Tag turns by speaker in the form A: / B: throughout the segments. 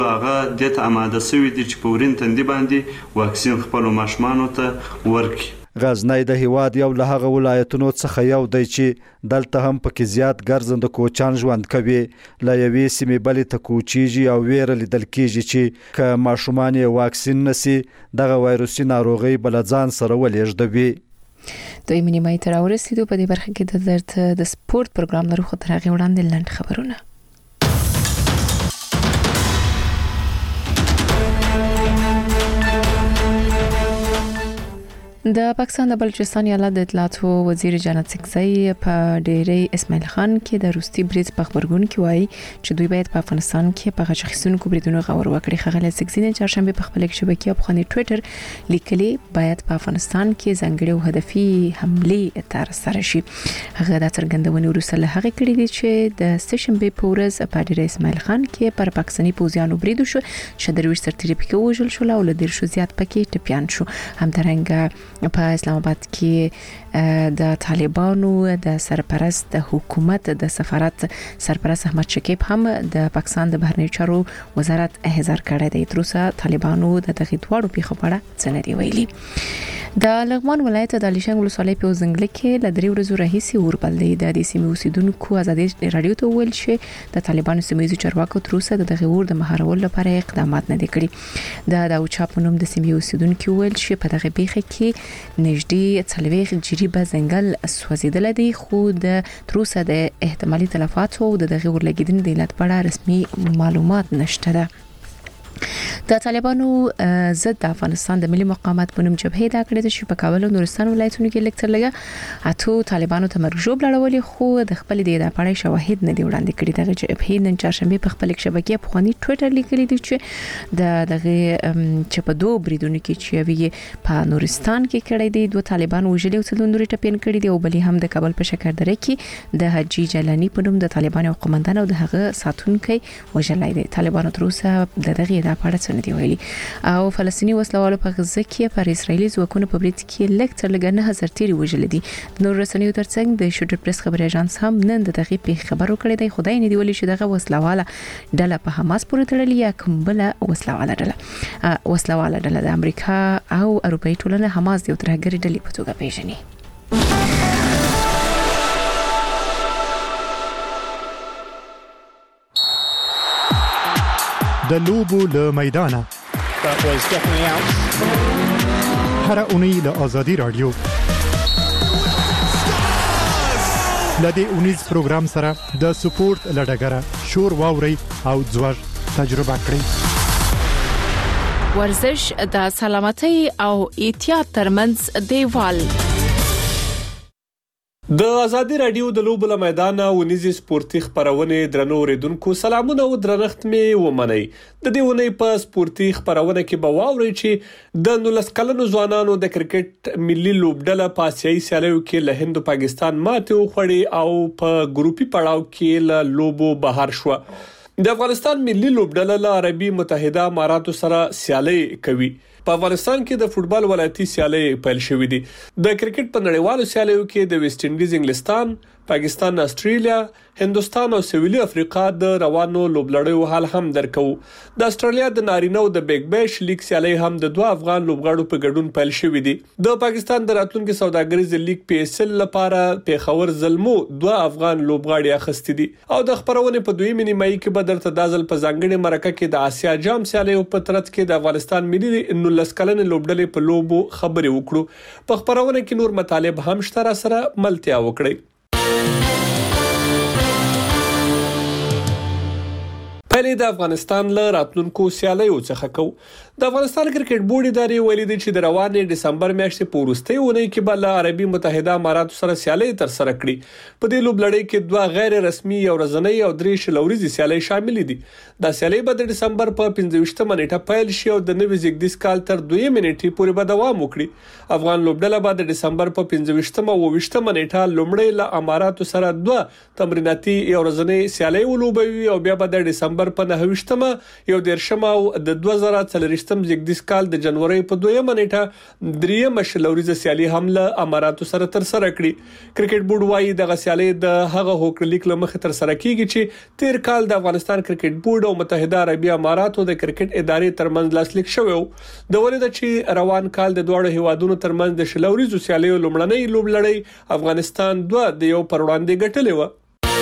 A: هغه د ته آماده شوی دي چې په ورین تندي باندې واکسین خپل ماشومانو ته ورکړي.
B: غزنی د هیواد یو له هغه ولایتونو څخه یو دی چې دلته هم پکې زیات ګرځنده کوچان ژوند کوي. له یوې سیمې بلې ته کوچیږي او ویره لیدل کېږي چې که ماشومان یې واکسین نشي دغه وایروسي ناروغي بل ځان سره ولېږدوي.
C: دوی نیمه تر ورسېدو په دې برخه کې د سپورت پروګرام لرو، خو تر هغې وړاندې لنډ خبرونه. د پاکستان د بلوچستان ایالت د اطلاعاتو وزیر جنت سکزی په ډیری اسماعیل خان کې د روسي بریز په خبرګون کې وایي چې دوی باید په افغانستان کې په غچخیسونکو بریدونو غور وکړي. ښاغلی سکزی نن چهارشنبه په خپل شبکې په خاني ټوئیټر لیکلي باید په افغانستان کې ځانګړي او هدفي حملې ترسره شي. هغه د څرګندونې وروسته له هغه کړي دي چې د سهشنبه په ورځ په ډیری اسماعیل خان کې پر پاکستاني پوځیانو برید وشو چې درویش سرتیري پکې وژل شو او له ډیر شو زیات پکې ټپیان شو. همدارنګه په اسلام آباد کې د طالبانو د سرپرست د حکومت د سفارت سرپرست احمد شکیب هم د پاکستان د بهرنیو چارو وزارت احضار کړی دی. تر اوسه طالبانو د دغه دوړو پیښو په اړه څه نه دی ویلي. د لغمان ولایت د علیشنګ ولسوالۍ په ځنګل کې ل 3 ورځې راهیسې اور بل دی. د دې سیمې اوسیدونکو ازادي رادیو ته ویل چې د طالبانو سیمایي چارواکو تر اوسه دغه اور د مهارولو لپاره اقدامات نه دي کړی. د داوچا په نوم د سیمې اوسیدونکو ویل چې په دغه پیښه کې نږدې 40 جریبه ځنګل سوځیدل دي، خو د تر اوسه د احتمالي تلفاتو او د دغه ورلګیدنې د علت په اړه رسمي معلومات نشته ده. د طالبانو ضد د افغانستان د ملي مقاومت په نوم جبهه دا کړې ده چې په کابل او نورستان ولایتونو کې لیکتر لګا اته طالبانو ته مرجوب لړولې، خو د خپل د پړې شواهد نه دی وړاندې کړي. دغه جبهه نن چهارشنبه په خپل شبکې په خاني ټوئیټر لیکلي دي چې دغه چې په دوه بریدونو کې چې وی په نورستان کې کړي دي، دوه طالبان وژلي او څلور نوري ټپین کړي دي، او بلې هم د کابل په شکردره کې د حجي جلانی په نوم د طالبانو قومندان او دغه ساتونکي وژلای دي. طالبانو تر اوسه دغه د پړې څه نه دی ویلي. او فلسطینی وسلوالو په غزه کې پر اسرایلی ځواکونو په برید کې لیکتر لګ 9000 تیری وژل دي. د نور رسنیو ترڅنګ د شوډر پریس خبري اژانس هم نن دغه په خبرو کړی دی. خدای نه دی ویلي چې دغه وسلواله ډله په حماس پورې تړلې یا کوم بل وسلواله ډله د امریکا او اروپאי ټولنه حماس د ترهګری ډلې په توګه پیژني.
D: د لوبو له میدانه هر اونۍ له آزادی رادیو لدې اونیز پروګرام سره د سپورت لډګره شور واوري او ځوړ تجربه کړئ.
C: ورزش د سلامتۍ او احتیاط ترمنځ دیوال.
E: د ازادي رادیو د لوبو له میدانه ونیزي سپورتي خبرونه درنو اوریدونکو سلامونه او درنښت می ومنئ. د دې ونی په سپورتي خبرونه کې به واورئ چې د 19 کلنو ځوانانو د کرکټ ملي لوبډله په آسیایي سیالیو کې له هند او پاکستان ماته وخوړې او په ګروپي پړاو کې له لوبو بهر شو. د افغانستان ملي لوبډله له عربي متحده اماراتو سره سیالي کوي. په افغانستان کې د فوتبال ولایتي سیالي پیل شوې دي. د کرکټ په نړیوالو سیالیو کې د ویسټ انډیز انګلستان، پاکستان، استرالیا، هندستان او سویلي افریقا د روانو لوبلړیو حال هم درکو. د استرالیا د نارینه او د بیگ بیش لیگ سیالي هم د دوه افغان لوبغاړو په ګډون پیل شوې دي. د پاکستان د راتلونکو سوداګریز لیگ پی اس ال لپاره پیښور زلمو دوه افغان لوبغاړي اخستي دي. او د خبرونه په دویمه نیمایي کې به درته دازل په ځانګړي مرکه کې د آسیا جام سیالي په ترڅ کې د افغانستان ملي 19 کلن لوبډلې په لوبو خبرې وکړو. په خبرونه کې نور مطالب هم شته سره ملتیا وکړي. پهلې د افغانستان له راتلونکو سیالیو څخه کو. د افغانستان کرکټ بورډ ادارې ویلي دي چې د روانې دسمبر میاشتې په وروستۍ اونۍ کې به له عربي متحده اماراتو سره سیالي ترسره کړي. په دې لوبلړۍ کې دوه غیر رسمي یو ورځنۍ او درې شلوريزي سیالي شامل دي. دا سیالي به د دسمبر په 15مه نیټه پیل شي او د نوي زیږدیز کال تر 2 نیټې پورې به دوام وکړي. افغان لوبډله به د دسمبر په 15مه او 20مه نیټه لومړی له اماراتو سره دوه تمریناتي یو ورځنۍ سیالي ولوبوي او بیا به د دسمبر دسمبر په 9 یو دیرشمه او د 2023 زیږدیز کال د جنوري په 2 نیټه دریم شلوريزه سیالي هم له اماراتو سره تر سره کړي. کرکټ بورډ وايي د غسیالي د هغه هوکړلیک لمخه تر سره کیږي چې تیر کال د افغانستان کرکټ بورډ او متحده عربی اماراتو د کرکټ ادارې ترمنځ لاسلیک شوی و. د ولید چې روان کال د دوه هیوادونو ترمنځ د شلوريزو سیالیو لومړنۍ لوبلړۍ افغانستان 2 د 1 پر وړاندې ګټلې و.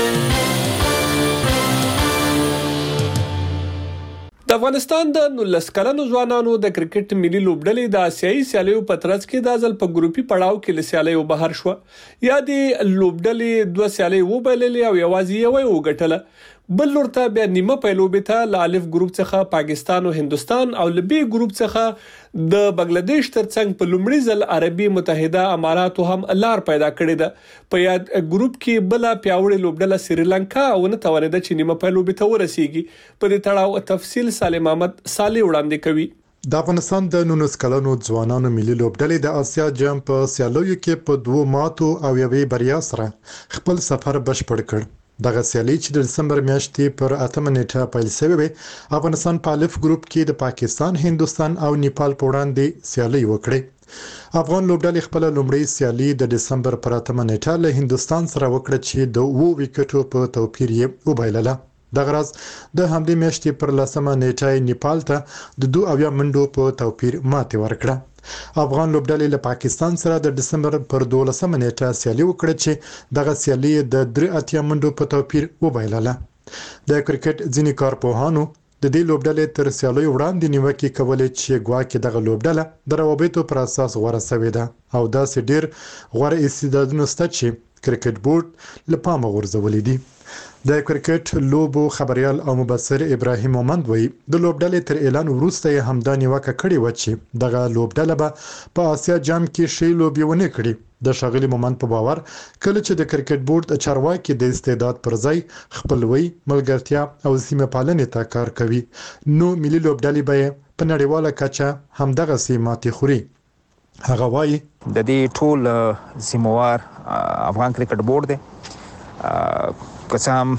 E: د افغانستان د 19 کلنو ځوانانو د کرکټ ملي لوبډلې د آسیایي سیالیو په ترڅ کې د ځل په ګروپي پړاو کې له سیالیو بهر شو. یا د لوبډلې 2 سیالي وبللې او یوازې یو وګټله. بل لورته بیا نیمه پیلوبې ته ل الف ګروپ څخه پاکستان او هندستان او ل بی ګروپ څخه د بنگلاديش ترڅنګ په لومړي ځل عربي متحده اماراتو هم لار پیدا کړې ده. په یاد ګروپ کې بل پیاوړی لوبډله سریلانکا او نه توانیده چې نیمه پیلوبې ته ورسیږي. په دې تړاو تفصیل سالم احمد صالح وړاندې کوي.
D: د افغانستان د 19 کلنو ځوانانو ملي لوبډلې د آسیا جام په سیالیو کې په 2 ماتو او 1 بریا سره خپل سفر بشپړ کړ. دغه سیالي چې د دسمبر میاشتې پر 8 نیټه پیل شوې افغانستان په الف ګروپ کې د پاکستان، هندستان او نیپال په وړاندې سیالي وکړه. افغان لوبډلې خپل لومړی سیالي د دسمبر پر 8 نیټه له هندستان سره وکړه چې د 2 وکټو په توپیر یې وبایلله. دغه راز د همدې میاشتې پر 10 نیټه نیپال ته د 2 منډو په توپیر ماتې ورکړه. افغان لوبډلې له پاکستان سره د دسمبر پر 12 نیټه سیالي وکړه چې دغه سیالي د 3 منډو په توپیر وبایلله. د کرکټ ځینې کارپوهانو د دې لوبډلې تر سیالي وړاندې نیوکه کولې چې ګواکې دغه لوبډله د روابطو پر اساس غوړه شوې ده او داسې ډیر غوړ استعدادونه شته چې کرکټ بورډ له پامه غورځولې دي. د کرکټ لوبو خبريال او مبصر ابراهیم مومند وایي د لوبډلې تر اعلان وروسته یې همدا نیوکه کړې و چې دغه لوبډله به په آسیا جام کې شی لوبي ونه کړي. د شاغلي مومند په باور کله چې د کرکټ بورډ چارواکي د استعداد پر ځای خپلوي، ملګرتیا او سیمه پالنې ته کار کوي نو ملي لوبډلې به په نړیواله کچه همدغه سیماتي خوري. هغه وایي
F: د دې ټول سیموار افغان کرکټ بورډ دی قسم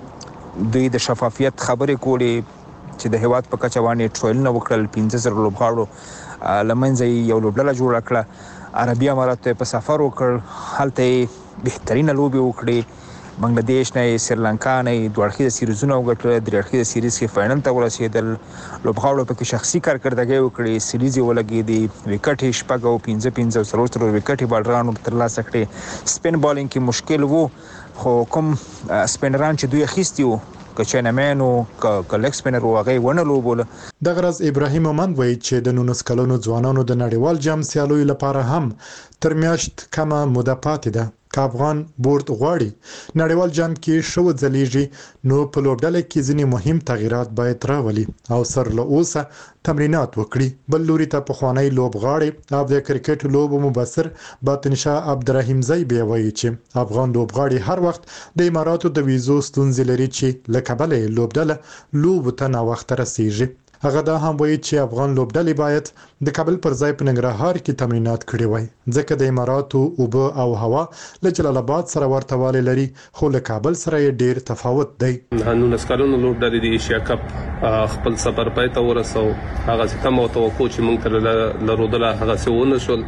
F: دوی د شفافیت خبرې کولې چې د هیواد په کچه باندې ټرایلونه وکړل. 15 لوبغاړو لمنځه یو لوبډله جوړه کړه. عربي اماراتو په سفر وکړ، هلته بهترینه لوبي وکړي. بنگلاديش نه، سریلانکا نه 2 اړخیزه سیریزونه وګټل. 3 اړخیزه سیریز کې فائنل ته ورسېدل. لوبغاړو په کې شخصي کارکردګي وکړي. سیریز ولګېدي، وکټ شپږ او 15 او 3 وکټ بالرانو ترلاسه کړي. سپین بالینګ کې مشکل وو خو کوم سپینران چې دوی اخیستي وو کچنمنو کلیکس سپینر وغه ونه لوبول.
D: د غرض ابراهیم مومند وایي چې د 19 کلونو ځوانانو د نړیوال جام سیالیو لپاره هم تر میاشت کمه موده پاتې ده. که افغان بورډ غواړي نړیوال جام کې شو ځلیږي نو په لوبډله کې ځینې مهم تغیرات باید راولي او سر له اوسه تمرینات وکړي. بل لوري ته پخوانی لوبغاړي او د کرکټ لوبو مبصر باطن شاه عبدالرحیم زیبی وایي چې افغان لوبغاړي هر وخت د اماراتو د ویزو ستونزې لري چې له کبله لوبډله لوب ته نه وخت رسیږي. هغه دا هم وایي چې افغان لوبډلې باید د کابل پر ځای په ننګرهار کې تمرینات کړي وای ځکه د اماراتو اوبه او هوا له جلال آباد سره ورتهوالی لري خو له کابل سره یې ډیر تفاوت دی.
G: نو نسکالونو لوبډلې د ایشیا کپ خپل سفر پای ته ورسو هغه څه کم او توقع چې موږ تر لرودله هغه څه ونه شول.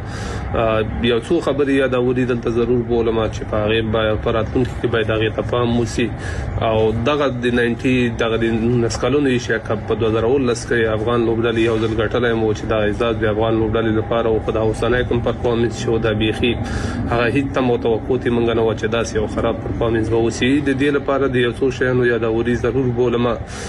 G: بیا څو خبرې یادولې دلته ضرور بولم چې په هغه باید پراتون کې باید هغه تفاهم موسی او دغه د 90 دغه نسکالونو ایشیا کپ په 2019 کې افغان لوبډلې یو ځل ګټلای مو چې دا عزت د افغان لوبډلې لپاره او خدای حسنه کوم پرفورمنس شو د بیخي هغه هیڅ تم توقع تی منګ نه و چې دا یو خراب پرفورمنس به وسی د دې لپاره د یو څو شیانو یادوري ضرور بولم.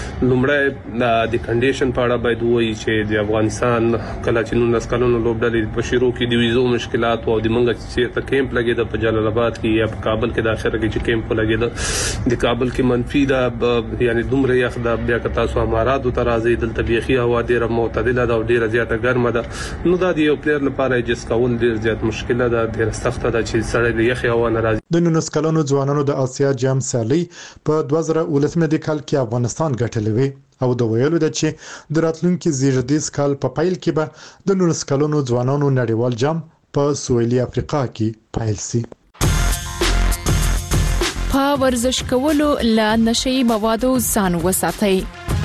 G: لومړی د کنډیشن په اړه باید وایي چې د افغانستان کله چې 19 کلونو لوبډلې په شروع کې د ویزو مشکلات او د منګ چې ته کیمپ لګید په جلال آباد کې یا په کابل کې د اخر کې چې کیمپ لګید د کابل کې منفي دا یعنی دومره یخ دا بیا که تاسو اماراتو ته راځي دلته بیخي هوا ډیره معتدله ده او ډیره زیاته ګرمه ده نو دا د یو پلیر لپاره جس کول ډیر زیات مشکله ده ډیر سخت ده چې سړی د یخ هوا نه راځي.
D: د 19 کلونو ځوانانو د آسیا جام سیالي په 2019 کال کې افغانستان ګټلې وي او د ویلو ده چې د راتلونکي زیږدیز کال په پیل کې به د 19 کلونو ځوانانو نړیوال جام په سویلي افریقا کې پیل شي.
H: په ورزش کولو له نشئی موادو ځان وساتئ.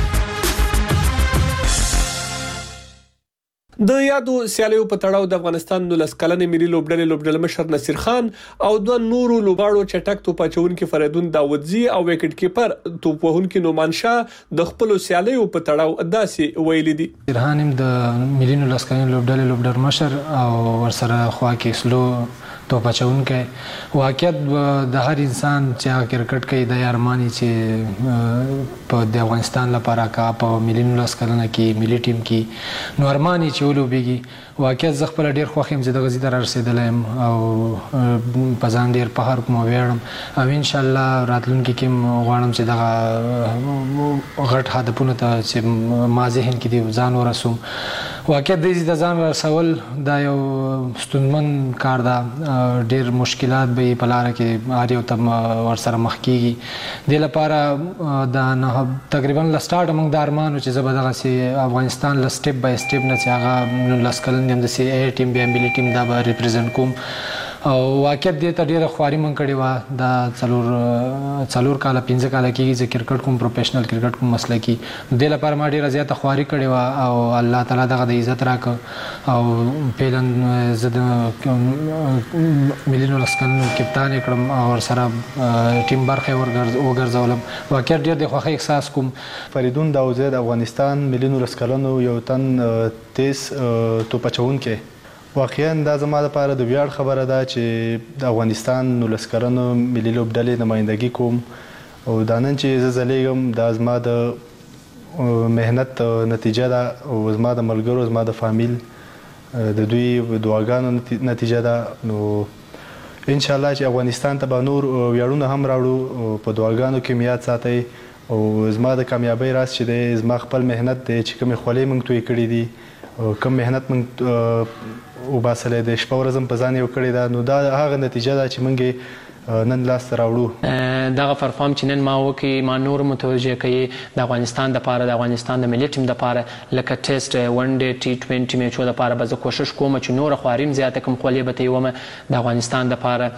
E: د یادو سیالیو په تړاو د افغانستان 19 کلنې ملي لوبډلې مشر نصیر خان او دوه نورو لوبغاړو چټک توپ اچونکي فریدون داودزی او وکټ کیپر توپ وهونکي نومان شاه د خپل سیالیو په تړاو داسې ویلي دي.
I: رهانم د ملي 19 کلنې لوبډلې مشر او ورسره خوا کې سلو توپ اچونکي واقعیت د هر انسان چې کرکټ کوي د ارمانی چې په د افغانستان لپاره کا په ملي 19 کلنه کې ملي ټیم کې نو ارمانی چې ولوبېږي واقعیت زه خپل ډیر خوښ یم چې د غزي تر رسیدلم او په ځان ډیر په هر کوم ویړم او ان شاء الله راتلونکي کې غواړم چې دغه غټ هدفونه ته چې ما ذهن کې دی ځان ورسوم. واقعیت د ځان رسول دا یو ستونزمن کار ده، ډیر مشکلات به په لار کې اړ یو تم ورسره مخ کیږي. د لپاره د تقریبا لسټارټ موږ د ارمانو چې زبردغه سي افغانستان ل سټپ بای سټپ نه چې هغه لسکلن د سی ای ټیم بیا ملي ټیم دا به ریپرزینټ کوم او واقعیت دې ته ډیره خواري من کړې و. دا څلور کال 15 کال کې چې کرکټ کوم پروفیشنل کرکټ کوم مسلکی د لپاره ما ډیره زیاته خواري کړې و او الله تعالی دغه د عزت راک او پیلن زد ملي 19 کلنو کپتان کړم او سره ټیم برخه وګرځولم. واقعیت ډیر د خوښۍ احساس کوم.
J: فریدون داودزی د افغانستان ملي 19 کلنو یو تن تیز توپ اچونکي واقعا دا زما لپاره د ویاړ خبره ده چې د افغانستان 19 کلنو ملي لوبډلې نمائندګي کوم او دا نن چې زه ځلیږم دا زما د مهنت نتیجه ده او زما د ملګرو زما د فامیل د دوی دعاګانو نتیجه ده. نو ان شاء الله چې افغانستان ته به نور ویاړونه هم راوړو په دعاګانو کې میاد ساتئ او زما د کامیابی راز چې دی زما خپل مهنت دی چې کومې خولې موږ توی کړي دي کوم مهنت موږ وباسلې د شپه ورځم په ځان یو کړی ده نو دا هغه نتیجه ده چې موږ نن لاس ته راوړو.
K: دغه پرفارم چې نن ما وکړي ما نور متوجه کوي د افغانستان لپاره د افغانستان د ملي ټیم لپاره لکه ټیسټ ون ډے T20 میچو لپاره به زه کوشش کوم چې نور خواریم زیاته کوم خولې به ته ومه د افغانستان لپاره.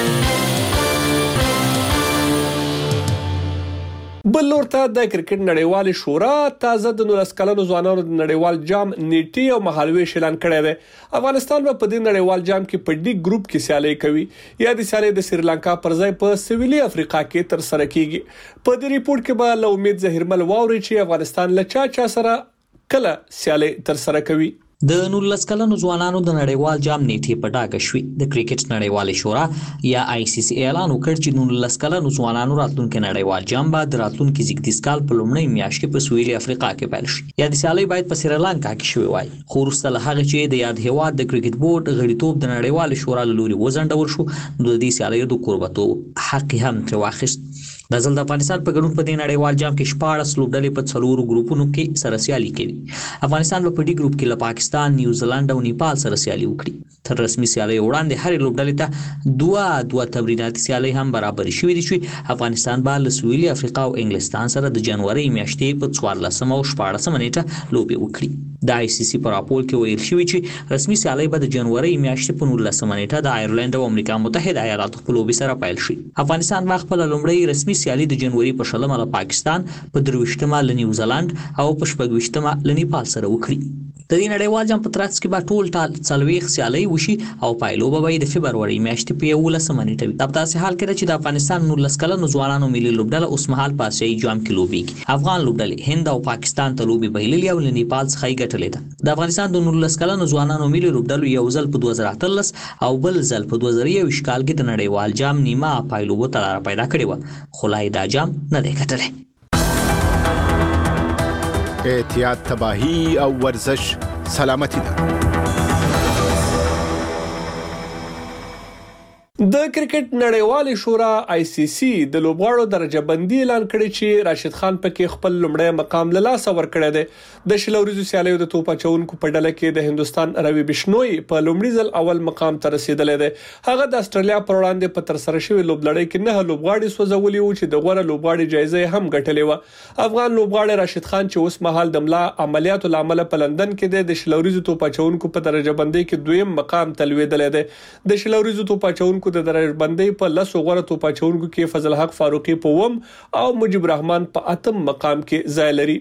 E: بل لور ته د کرکټ نړیوال شورا تازه د 19 کلنو ځوانانو د نړیوال جام نیټي او مهالوي اعلان کړی دی. افغانستان په دې نړیوال جام کې په ډي ګروپ کې سیالي کوي. یا د سیالي د سریلانکا پر ځای په سویلي افریقا کې تر سره کیږي. په دې ریپورت کې به له امید زهرمل واوري چې افغانستان له چا سره کله سیالي تر سره کوي.
L: د 19 کلنو ځوانانو د نړیوال جام نیټه په ډاګه شوې. د کرکټ نړیوال شورا یا ICC اعلان وکړ چې 19 کلنو ځوانانو راتلونکي نړیوال جام به د راتلونکي زیږدیز کال په لومړۍ میاشت کې په سویلي افریقا کې پیل شي. یا د سیالي باید په سریلانکا کې شوی وای. خو وروسته له هغه چې د یاد هیواد د کرکټ بورډ غړیتوب د نړیوال شورا له لوري وزنډول شو نو د دې سیالي د قربتو حق هم تر واخیست. د ځل د افغانستان په ګډون په دې نړیوال جام کې 14 لوبډلې په څلورو ګروپونو کې سره سیالي کوي. افغانستان په ډي ګروپ کې له پاکستان، نیوزیلند او نیپال سره سیالي وکړي. تر رسمي سیالي وړاندې هر لوبډلې ته دوه تمریناتي سیالي هم برابر شوې دي چې افغانستان به له سویلي افریقا او انګلستان سره د جنوري میاشتې په 14 او 14 نیټه لوبي وکړي. د ICC په راپور کې ویل شوی چې رسمي سیالي به د جنوري میاشتې په 19 نیټه د آیرلند او امریکا متحده ایالاتو په لوبي سره پیل شي. افغانستان به خپل لومړی رسمي سیالي د جنوري په 16 له پاکستان، په 23 له نیوزیلند او په 26 له نیپال سره وکړي. د دې نړیوال جام په ترڅ کې به ټول 40 سیالي وشي او پایلوبه به د فبرवरी میاشتې په 11 نیټه وي. په داسې حال کې چې د افغانستان 19 کلنو ځوانانو ملي لوبډله اوس مهال په آسیایي جام کې لوبېږي. افغان لوبډلې هند او پاکستان ته لوبي بایللې او له نیپال څخه یې ګټلې ده. د افغانستان د 19 کلنو ځوانانو ملي لوبډلو یو ځل په 2013 او بل ځل په 2021 کال کې د نړیوال جام نیمه پایلوبو ته لار پیدا کړې و. خو لا دا جام نه دی ګټلی.
M: احتیاط تباہی او ورزش سلامتی ده.
E: د کرکټ نړیوال شورا ICC د لوبغاړو درجه بندي اعلان کړی چې راشد خان پکې خپل لومړی مقام له لاسه ورکړی دی. د شلوريزو سیالیو د توپ اچونکو په ډله کې د هندستان روي بشنوي په لومړي ځل اول مقام ته رسیدلی دی. هغه د استرالیا پر وړاندې په تر سره شوی لوبلړۍ کې 9 لوبغاړي سوځولي وو چې د غوړه لوبغاړي جایزه هم ګټلې و. افغان لوبغاړي راشد خان چې اوس مهال د ملا عملیاتو لامل په لندن کې د شلوريزو توپ اچونکو په درجه بندي کې دویم مقام ته لویدلی دی. د شلوريزو توپ اچونکو توپچونکو د درجبندۍ په 10 غوړه توپچونکو کې فضل حق فاروقي په 1 او مجيب الرحمن په 8 مقام کې ځای لري.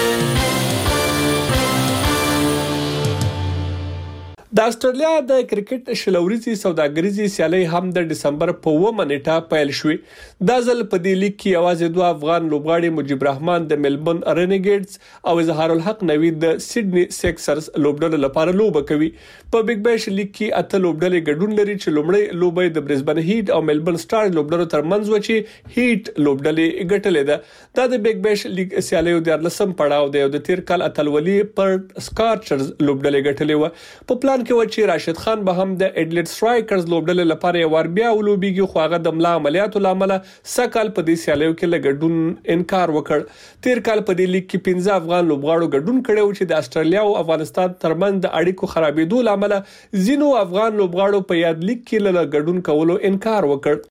E: د استرالیا د کرکټ شلوريزي سوداګریزي سیالي هم د دسمبر په 9 نیټه پیل شوې. دا ځل په دې لیګ کې یوازې 2 افغان لوبغاړي مجيب الرحمن د ملبورن رینیګیډز او اظهار الحق نوید د سیدنی سیکسرز لوبډلې لپاره لوبه کوي. په بیگ بیش لیګ کې 8 لوبډلې ګډون لري چې لومړی لوبه د برزبن هیټ او ملبورن سټار لوبډلو ترمنځ و چې هیټ لوبډلې ګټلې ده. دا د بیگ بیش لیګ سیالي د 14 پړاو دی او د تیر کال اتلولي پر سکارچرز لوبډلې ګټلې و. په پلان کې و چې راشد خان به هم د اډلېټ سټرایکرز لوبډلې لپاره یو ور بیا ولوبېږي، خو هغه د ملا عملیاتو لامل سکهال په دې سیالیو کې لګډون انکار وکړ. تیر کال په دې لیګ کې 15 افغان لوبغاړو ګډون کړی و چې د استرالیا او افغانستان ترمنځ د اړیکو خرابېدو لامل ځینو افغان لوبغاړو په یاد لیګ کې لګډون کولو انکار وکړ.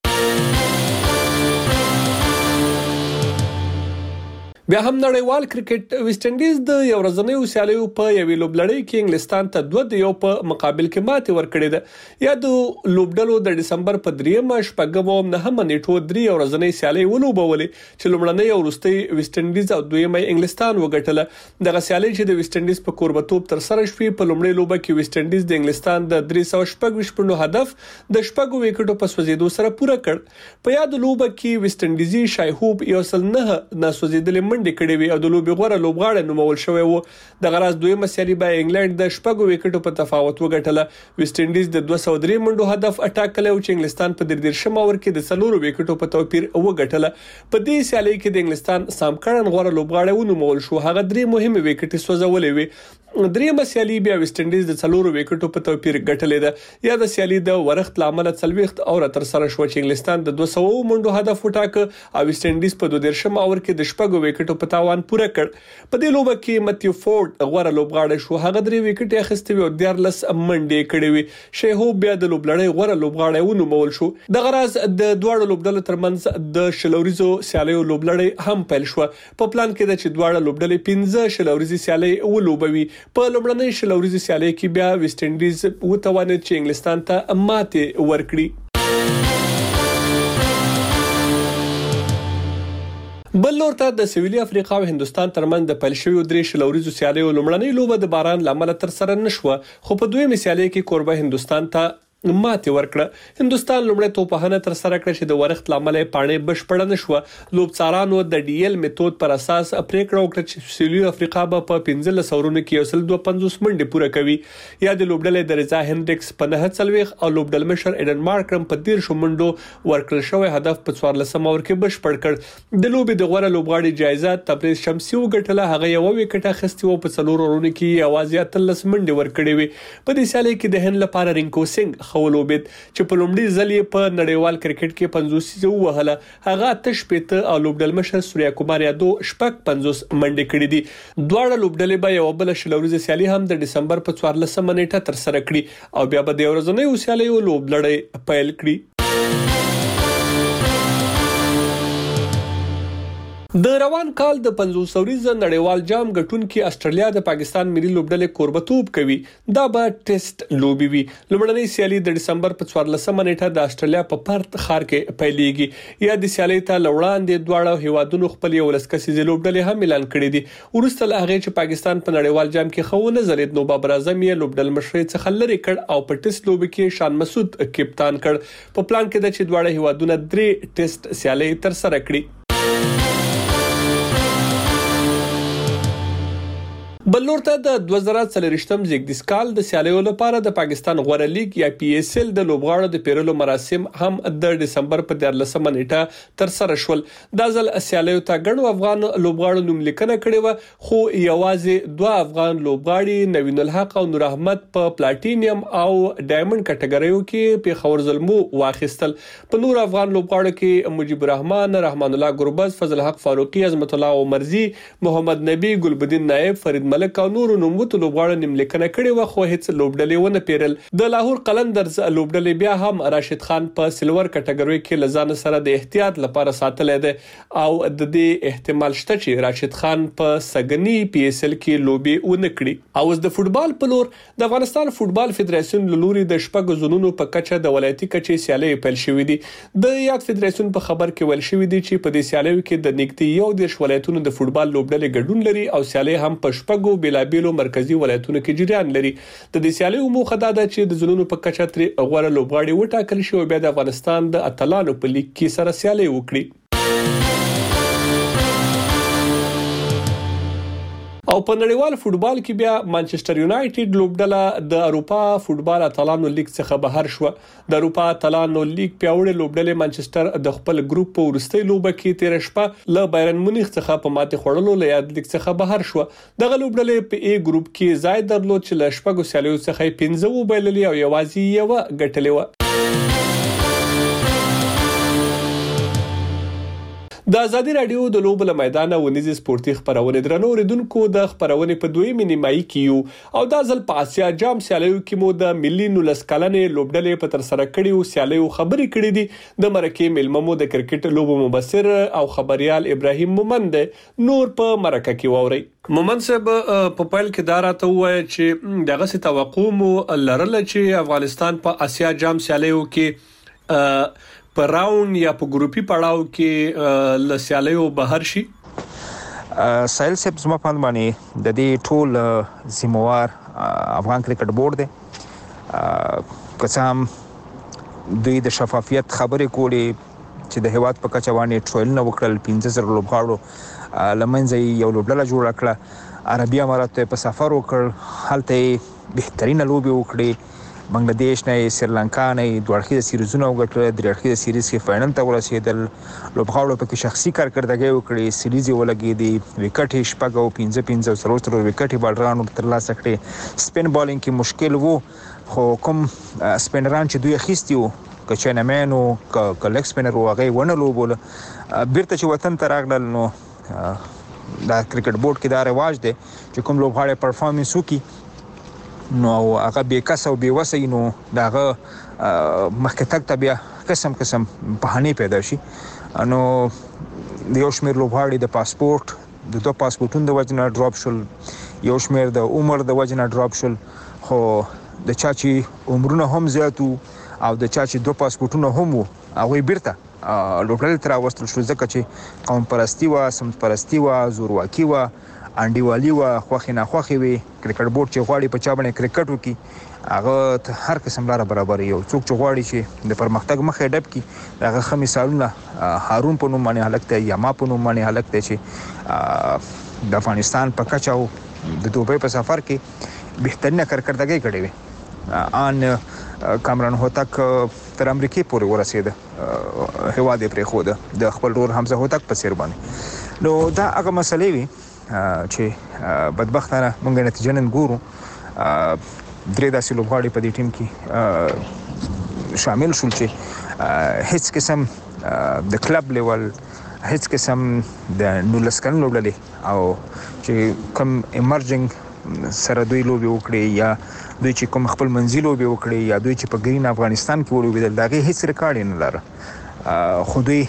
E: بیا هم نړیوال کرکټ ویسټ انډیز د یو ورځنیو سیالیو په یوې لوبلړۍ کې انګلستان ته 2-1 په مقابل کې ماتې ورکړې ده. یا د لوبډلو د دسمبر په 3 شپږم او 9 نیټو 3 ورځنۍ سیالي ولوبولې چې لومړنۍ او وروستۍ ویسټ انډیز او دویمه انګلستان وګټله. دغه سیالي چې د ویسټ انډیز په کوربتوب تر سره شوې، په لومړۍ لوبه کې ویسټ انډیز د انګلستان د 326 هدف د شپږو وکټو په سوځیدو سره پوره کړ. په یاد لوبه کې ویسټ انډیزي شایهوب 109 ناسوځیدلې منډې کړې وي او د لوبي غوړه لوبغاړی نومول شوی وو. د غراز دویمه سیالي به انګلند د شپږو وکټو په تفاوت وګټله. ویسټ انډیز د 203 منډو هدف اټاکل او چې انګلستان په 13 اوور کې د 4 وکټو په توپیر وګټله. په دې سیالي کې د انګلستان سام کرن غوړه لوبغاړی ونومول شو، هغه 3 مهمه وکټې سوځولې وي. دریمه سیالي بیا ویسټ انډیز د 4 وکټو په توپیر ګټلې ده. یا د سیالي د ورخت لامل 40 اور تر سره شو چې انګلستان د 200 منډو هدف وټاک او ویسټ انډیز په 12 اوور کې د شپږو وکټو په تاوان پوره کړ. په دې لوبه کې متیو فورد غوړه لوبغاړی شو، هغه 3 وکټې اخیستې او 14 منډې کړې وي. شیهوب بیا د لوبلړۍ غوړه لوبغاړی ونومول شو. د غراز د دواړو لوبډلو ترمنځ د شلوريزو سیالیو لوبلړۍ هم پیل شو. په پلان کې د چې دواړه لوبډلې 15 شلوريزي سیالي ولوبوي. په لومړنۍ شلوريزي سیالي کې بیا ویسټ انډیز وتوانید چې انګلستان ته ماتې ورکړي. بل لور ته د سویلي افریقا او هندستان ترمنځ د پیل شویو 3 شلوريزو سیالیو لومړنۍ لوبه د باران لامل تر سره نشوه، خو په دویمه سیالي کې کوربه هندستان ته ماتې ورکړه. هندستان لومړی توپخانه تر سره کړه چې د ورخت لامل پاڼې بشپړه نشوه. لوبڅارانو د ډي ایل میتود پر اساس پریکړه وکړه چې سویلي افریقا به په 15 اورونو کې 152 منډې پوره کوي. یا د لوبډلې د رضا هندرکس په 49 او لوبډل مشر ایډن مارکرم په 13 منډو ورکړل شوی هدف په 14 اور کې بشپړ کړ. د لوبې د غوړه لوبغاړي جایزه تبریز شمسي وګټله، هغه یو وکټ اخیستی او په 4 اورونو کې یوازې 13 منډې ورکړې وي. په دې سیالي کې د هند لپاره رینکو سنگ خولوبید چې په لومړي ځل په نړیوال کرکټ کې 50 وهله، هغه 8 او لوبډل مشر سوریا کومار یادو 50 منډې کړې دي. دواړه لوبډلې به یو بل شلوريزي سیالي هم د دسمبر په 14 نیټه تر سره کړي او بیا به د ورځنیو سیالیو لوبډلې پیل کړي. د روان کال د 50 اوریزه نړیوال جام ګټونکي استرالیا د پاکستان ملي لوبډلې کوربتوب کوي. دا به ټیسټ لوبي وي. لومړنۍ سیالي د دسمبر په 14 نیټه د استرالیا په پرت ښار کې پیلېږي. یا د سیالي ته لوړاندې دواړه هیوادونو خپل یو لسکسیزه لوبډلې هم اعلان کړې دي. ورسته له هغه چې پاکستان په نړیوال جام کې خو نه زرید، نو بابر اعظم یې لوبډل مشرۍ څخه لري کړ او په ټیسټ لوبي کې شان مسعود کپتان کړ. په پلان کې د چې دواړه هیوادونو 3 ټیسټ سیالي تر سره کړي. بلور ته د 2023م زیږدیز کال د سیالیو لپاره د پاکستان غوړه لیګ یا پی ایس ال د لوبغاړو د پیرلو مراسم هم د دسمبر په 14 نیټه تر سره شول. د ځل سیالیو ته ګڼو افغان لوبغاړو نوم لیکنه کړې و، خو یوازې 2 افغان لوبغاړي نوین الحق او نور احمد په پلاټینیم او ډایمنډ کټګوریو کې په خور ظلمو واخیستل. په نور افغان لوبغاړو کې مجيب الرحمن، رحمان الله ګربز، فضل حق فاروقي، عظمت الله عمرزي، محمد نبی، ګلبدین نائب، فرید عبدالملک او نورو نوموتو لوبغاړو نیملیکنه کړې و خو هیڅ لوبډلې ونه پیرل. د لاهور قلندرز لوبډلې بیا هم راشد خان په سلور کټګوري کې لزان سره د احتیاط لپاره ساتلې ده او د دې احتمال شته چې راشد خان په سګنی پی اس ال کې لوبي ونه کړي. او د فوتبال په لور د افغانستان فوتبال فدراسیون لوري د شپږ زونونو په کچه د ولایتي کچې سیالۍ پیل شوې دي. د یاد فدراسیون په خبر کې ویل شوی دی چې په دې سیالیو کې د نږدې 11 ولایتونو د فوتبال لوبډلې ګډون لري او سیالۍ هم په شپږو بلابلو مرکزی ولایتونو کې جریان لري. د دې سیالیو موخه دا ده چې د زونونو په کچه تر غوړه لوبغاړي وټاکل شي او بیا د افغانستان د اتلانو په لیګ کې سره سیالۍ وکړي. او په نړیوال فوتبال کې بیا مانچستر یونایټډ لوبډله د اروپا فوتبال اتلانو لیګ څخه بهر شو. د اروپا اتلانو لیګ پیاوړې لوبډلې مانچستر د خپل ګروپ په ورستۍ لوبه کې تیر شپه له بایرن مونیخ څخه په ماته خوړلو له یاد لیګ څخه بهر شو. دغه لوبډلې په ای ګروپ کې ځای درلود چې له شپږو سیالیو څخه 15 وبایللې او یوازې یو ګټلې و. د ازادي رادیو د لوبو له میدانه ونیزي سپورتي خبرونه درنو ریدونکو د خبرونه په دوی مینیمای کیو او د ځل په اسیا جام سیالیو کې مو د ملي 19 کلنې لوبډلې په تر سره کړیو سیالیو خبري کړې دي. د مرکه ملممو د کرکټ لوبو مبصر او خبريال ابراهيم مومند نور په مرکه کې ووري. مومند صاحب په پایل کې دا راته وایي چې دغه څه توقع مو لرل چې افغانستان په اسیا جام سیالیو کې په راوند یا په ګروپي پړاو کې لسیالیو بهر شي.
F: سایل صاحب زما په باندې د دې ټول ذمہوار افغان کرکټ بورډ دی. قسم دوی د شفافیت خبرې کولې چې د هیواد په کچه باندې ټرایلونه وکړل 15 لوبغاړو لمنځه یو لوبډله جوړه کړه. عربي امارات په سفر وکړ هلته بهترینه لوبي وکړي. بنگلاديش نه سریلانکا نه دوه اړخیزه سیریزونه وګټل. درې اړخیزه سیریز کې فائنل ته ورسېدل. لوبغاړو په کې شخصي کارکردګي وکړي. سیریز ولګېدي وکټ شپږ او 15 سروستر وکټ بالرانو تر لاسه کړي. سپین بالینګ کې مشکل وو خو کوم سپینران چې دوی اخیستیو کچنمنو کلک سپینر وغه ونه لوبول بیرته چې وطن ته راغلل. نو دا کرکټ بورډ کې دا رواج دی چې کوم لوبغاړي پرفارمنس وکړي نو هغه به کس او به وسې نو داغه مخکې تک ته بیا قسم بهانه پیدا شي. نو د یو شمېر لوبغاړي د پاسپورت د دوه پاسپورتونو د وجنه ډراپ شول. یو شمېر د عمر د وجنه ډراپ شول. خو د چا چې عمرونه هم زیاتو او د چا چې دوه پاسپورتونه هم وو هغه بیرته لوبډلې تر واستل شو ځکه چې قوم پرستی و سمت پرستی و زورواکي و انډیوالي و خوخي نه خوخي وي. کرکټ بورډ چې غواړي په چا باندې کرکټ وکي هغه هر قسم لاره برابر یو څوک چې غواړي چې د پرمختګ مخه ډب کی هغه خمي سالونه هارون په نوم باندې حلقته یا ما په نوم باندې حلقته چې د افغانستان په کچاو د دوبۍ په سفر کې بهترینه کارکردګي کړې وي. ان کامران هوتک تر امریکای پورې ورسېده هواد پرې خو د خپل ډور حمزه هوتک په سیر باندې. نو دا هغه مسلې وي چې بدبختانه مونږ نتیجه نن ګورو. درې داسې لوبغاړي په دې ټیم کې شامل شول چې هیڅ قسم د کلب لیول هیڅ قسم د 19 کلن لوبډلې او چې کوم ایمرجنګ سره دوی لوبي وکړي یا دوی چې کوم خپل منځي لوبي وکړي یا دوی چې په ګرین افغانستان کې ولوبېدل دغه هیڅ ریکارډ نه لري. خو دوی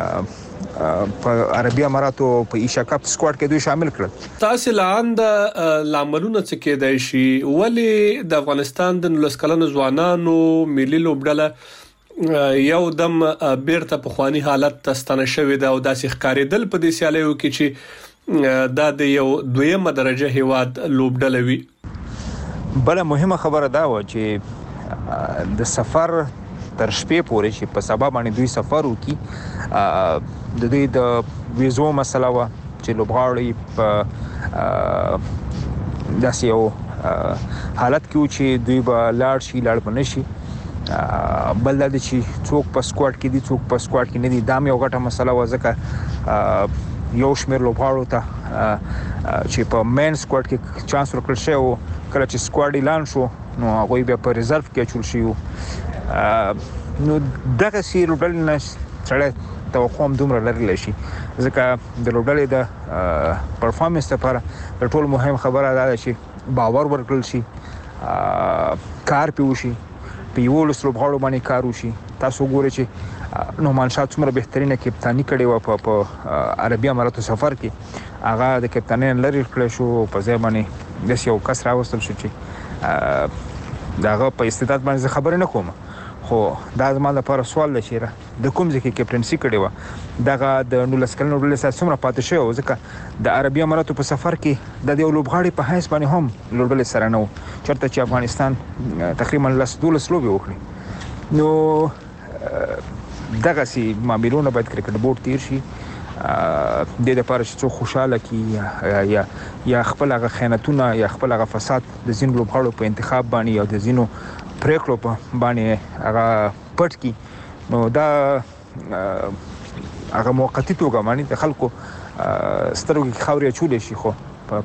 F: په عربي اماراتو په ایشا کپ سکواډ کې دوی شامل کړل.
E: تاسو لاند لاملونه څه کېدای شي ولې د افغانستان د 19 کلنو ځوانانو ملي لوبډله یو دم بیرته په خواني حالت تستنه شوې ده او داسې ښکارېدل په دې سیالیو کې چې دا د یو دویمه درجه هیواد لوبډله وي.
F: بل مهمه خبره دا و چې د سفر تر شپې پورې چې په سبا باندې دوی سفر وکي د دوی د ویزو مسله و چې لوبغاړي په داسې یو حالت کې چې دوی به لاړ شي لاړ بنشي. بل دا چې څوک په سکواډ کې دي څوک په سکواډ کې نه دي دا یو غټه مسله و ځکه یو شمېر لوبغاړو ته چې په مین سکواډ کې چانس ورکړل شوی و کله چې سکواډ اعلان شو نو هغوی بیا په ریزرف کې اچول شوي وو. نو دغه سي لوبډلې سړی توقع هم دومره لرلی شي ځکه د لوبډلې د پرفارمنس لپاره د ټول مهم خبره دا ده چې باور ورکړل شي کار پې وشي په 11 لوبغاړو باندې کار وشي. تاسو ګورئ چې نعمان شاه څومره بهترینه کپتاني کړې وه په عربي اماراتو سفر کې هغه د کپتانۍ لرې کړی شو په ځای باندې داسې یو کس راوستل شو چې د هغه په استعداد باندې زه خبرې نه کوم خو دا زما لپاره سوال دی چې د کوم ځای کې کپټنسي کړې وه دغه د 19 کلنو لوبډلې سره څومره پاتې شوی و ځکه د عربي اماراتو په سفر کې د یو لوبغاړي په حیث باندې هم لوبډلې سره نه و چېرته چې افغانستان تقریبا 12 لوبې وکړي نو دغسې معاملونه باید کرکټ بورډ تیر شي د لپاره چې څوک خوشاله کی یا خپل هغه خیانتونه یا خپل هغه فساد د ځینو لوبغاړو په انتخاب باندې یا د ځینو پریکړو په باندې هغه پټ کی نو دا هغه موقتی توګه باندې د خلکو سترګو کې خاورې اچولی شي خو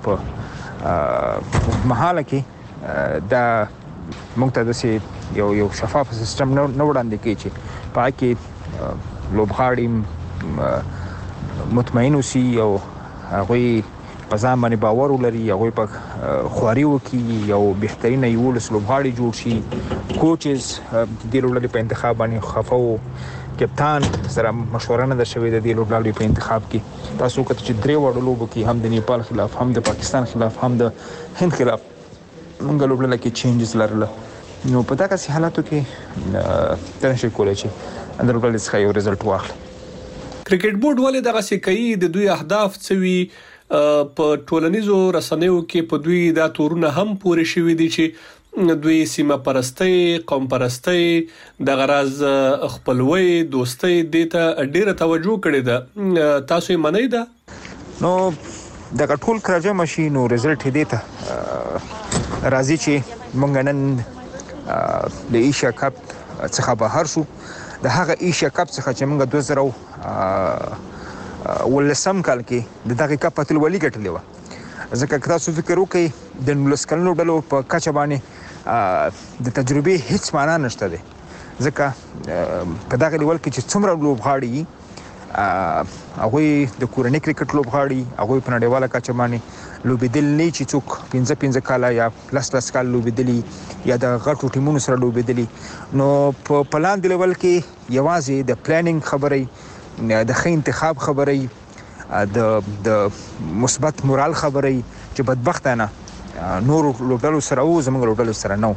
F: په محاله کې دا موږ ته داسې یو شفاف سیستم نه وړاندې کوي چې په هغه کې لوبغاړي مطمئن اوسي او هغوی په ځان باندې باور ولري هغوی په خواري وکړي یو بهترینه 11 لوبغاړي جوړ شي کوچز د دې لوبډلې په انتخاب باندې خفه و کپتان سره مشوره نه ده شوې د دې لوبډلې په انتخاب کې تاسو وکړئ چې درې واړو لوبو کې هم د نیپال خلاف هم د پاکستان خلاف هم د هند خلاف موږ لوبډله کې چینجز لرله نو په دغسې حالاتو کې ته نشئ کولی چې د لوبډلې څخه یو رزلټ واخلئ.
E: کرکټ بورډ ولې دغسې کوي د دوی اهداف څه وي په ټولنیزو رسنیو کې په دوی دا تورونه هم پورې شوي دي چې دوی سیمه پرستۍ قوم پرستۍ د غرض خپلوي دوستۍ دته ډیره توجه کړې ده تاسو یې منئ ده
F: نو دغه ټول کراجه ماشي نو رزلټ دې ته راځي چې مونږ نن د ایشیا کپ څخه بهر شو د هغه ایشیا کپ څخه چې مونږ 2018 کال کې د دغه کپ اتلولي ګټلې وه ځکه که تاسو فکر وکړئ د 19 کلنو ډلو په کچه باندې د تجربې هیڅ معنا نشته دی ځکه په دغه لیول کې چې څومره لوبغاړي هغوی د کورنۍ کرکټ لوبغاړي هغوی په نړیواله کچه باندې لوبېدل نه چې څوک 15 کاله یا 10 کال لوبېدلي یا د غټو ټیمونو سره لوبېدلي نو په لاندې لیول کې یوازې د پلانینګ خبرې د ښه انتخاب خبرې د مثبت مورال خبرې چې بدبختانه نور لوبډلو سره او زموږ لوبډلو سره نه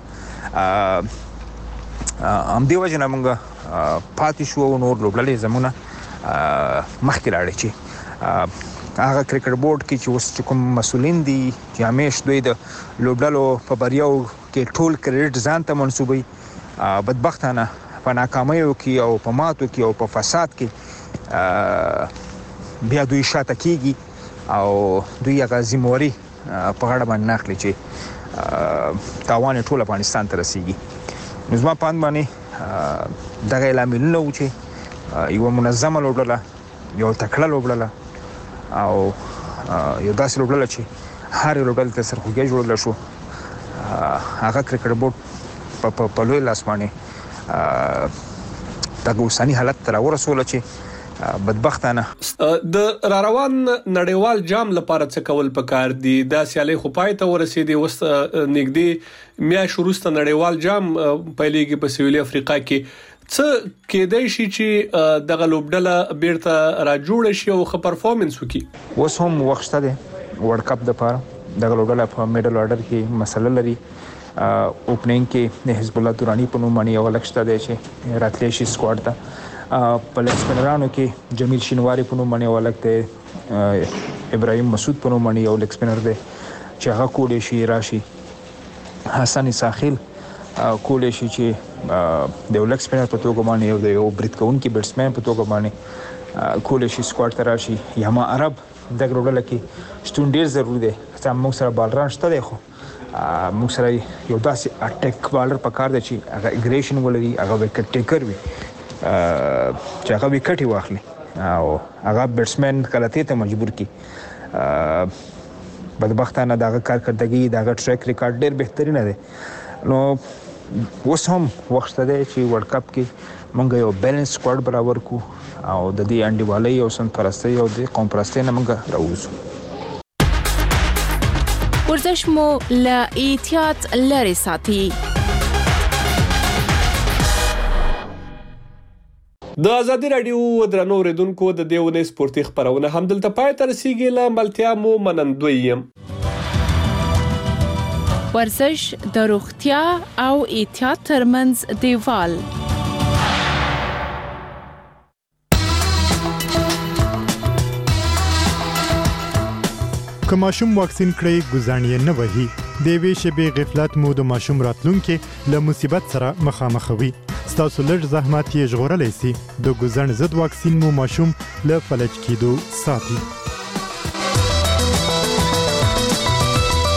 F: همدې وجې نه موږ پاتې شو او نور لوبډلې زموږ مخکې لاړې چې هغه کرکټ بورډ کې چې اوس کوم مسؤلین دي چې همیش دوی د لوبډلو په بریاو کې ټول کریډټ ځان ته منسوبوي بدبختانه په ناکامیو کې او په ماتو کې او په فساد کې بیا دوی شاته کیږي او دوی هغه ذمہواري په غاړه باندې نه اخلي چې تاوان ټول افغانستان ته رسیږي نو زما په اند باندې دغه لاملونه و چې یو منظمه لوبډله یو تکړه لوبډله او یو داسې لوبډله چې هر لوبډله ته سرخوږی جوړول شو هغه کرکټ بورډ په لوی لاس باندې دغه اوسني حالت ته راورسوله چې بدبختانه
E: د روان نړیوال جام لپاره څه کول پکار دي دا سیالي خو پای ته ورسېدي وس نږدې میاشت وروسته نړیوال جام پیلېږي په سویلي افریقا کې څه کېدای شي چې دغه لوبډله بیرته را جوړ شي او ښه پرفارمنس وکړي
F: اوس هم وخت شته دی ورلد کپ لپاره دغه لوبډله په میډل آرډر کې مسله لري اوپننګ کې د حزب الله دورانی په نوم باندې یو لک شته دی چې راتلی شي سکواډ ته په لیګ کې جمیل شینواری په نوم باندې یو لک دی ابراهیم مسعود په نوم باندې یو لیګ سپینر دی چې هغه کولی شي راشي حسن ساخیل کولی شي چې د یو لیګ سپینر په توګه باندې یو برید کوونکی بیټسمن په توګه باندې کولی شي سکواډ ته راشي یما عرب دغه لوبډله کې شتون ډیر ضروري دی چې موږ سره بالران شته دی خو موږ سره یو داسې اټیک بالر پکار دی چې هغه اګریشن ولري هغه وکټ ټیکر وي چې هغه وکټ واخلي او هغه بیټسمن غلطي ته مجبور کی بدبختانه دغه کارکردګي دغه ټریک ریکارډ ډیر بهترینه دی نو اوس هم وخت دی چې ورلد کپ کې موږ یو بیلنس سکواډ برابر کو او د دې انډیوالۍ او سنپرستۍ او د قوم پرستۍ نه موږ راوځو.
H: ورزش مو له احتیاط لرې ساتي.
E: د ازادي رادیو درنو اوریدونکو د دې ونې سپورتي خبرونه هم دلته پای ته رسیږي. له ملتیا مو منندوی یم.
H: ورزش د روغتیا او احتیاط ترمنځ دیوال.
D: که ماشوم واکسین کړی ګزاڼ یې نه وهي د یوې شېبې غفلت مو د ماشوم راتلونکي له مصیبت سره مخامخوي. ستاسو لږ زحمت یې ژغورلی سي. د ګزاڼ ضد واکسین مو ماشوم له فلج کېدو ساتي.